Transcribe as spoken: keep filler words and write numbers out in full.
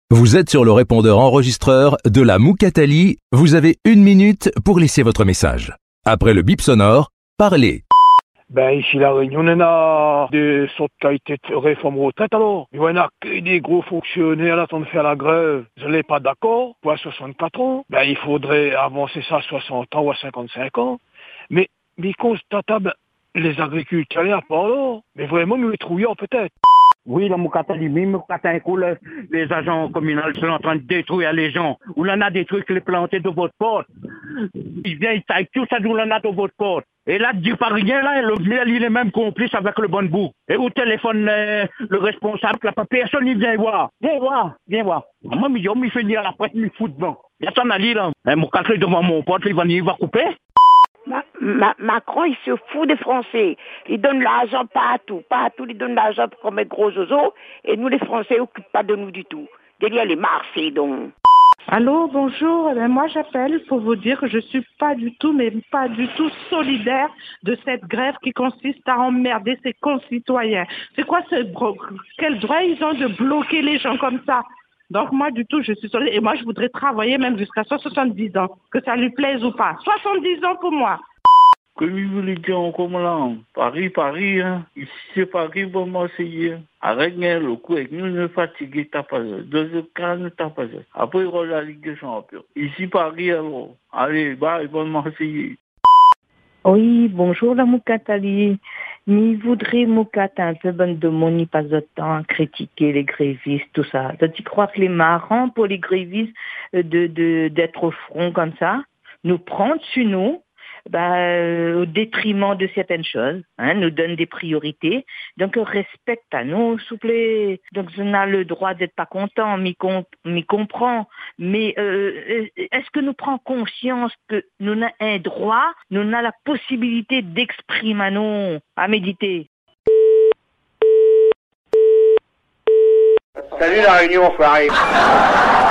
Vous êtes sur le répondeur enregistreur de la Moukatali. Vous avez une minute pour laisser votre message. Après le bip sonore, parlez. Ben ici la Réunion, on a des sortes de qualité de réforme retraite alors. Il y en a que des gros fonctionnaires là en de faire la grève. Je n'ai pas d'accord. Pour soixante-quatre ans, ben il faudrait avancer ça à soixante ans ou à cinquante-cinq ans. Mais, mais constatable, les agriculteurs, il n'y a pas alors. Mais vraiment, nous les trouillons peut-être. Oui, la Moukatali, mais Moukatali, les agents communaux sont en train de détruire les gens. Ou l'on a des trucs les plantés de votre porte. Ils viennent, ils taillent tout ça, nous l'on a de votre porte. Et là, dis pas rien, là, le vieux, il est même complice avec le bon bout. Et au téléphone, le, le responsable, là, personne n'y vient voir. Viens voir, viens voir. Moi, il me fait dire à la presse, il me fout devant. Il y a ton ali, là. Et Moukatali devant mon pote, il va, il va couper. Ma, ma, Macron, il se fout des Français. Il donne l'argent partout, partout, il donne l'argent pour qu'on mette gros zozo. Et nous, les Français, ils n'occupent pas de nous du tout. Derrière les Marseillais, donc. Allô, bonjour. Eh bien, moi, j'appelle pour vous dire que je suis pas du tout, mais pas du tout solidaire de cette grève qui consiste à emmerder ses concitoyens. C'est quoi ce bro... Quel droit ils ont de bloquer les gens comme ça? Donc moi, du tout, je suis solidaire. Et moi, je voudrais travailler même jusqu'à soixante-dix ans, que ça lui plaise ou pas. soixante-dix ans pour moi. Comme il voulait dire comme là, Paris, Paris, hein. Ici c'est Paris, bon Marseillais. Arrête, le coup, avec nous, ne fatiguer, t'as pas ça. Deux cas, ne t'as pas ça. Après, il y aura la Ligue des Champions. Ici Paris, alors. Allez, bye, bon Marseillais. Oui, bonjour la Moukatali. Ni voudrait Moukata un peu bonne de mon, ni pas de temps à critiquer les grévistes, tout ça. Tu crois que les marrants pour les grévistes de, de, d'être au front comme ça, nous prendre sur nous, bah, euh, au détriment de certaines choses, hein, nous donne des priorités. Donc, respecte à nous, s'il vous plaît. Donc, on a le droit d'être pas content, m'y, comp- m'y comprend. Mais euh, est-ce que nous prenons conscience que nous avons un droit, nous avons la possibilité d'exprimer à nous, à méditer? Salut la Réunion, enfoiré.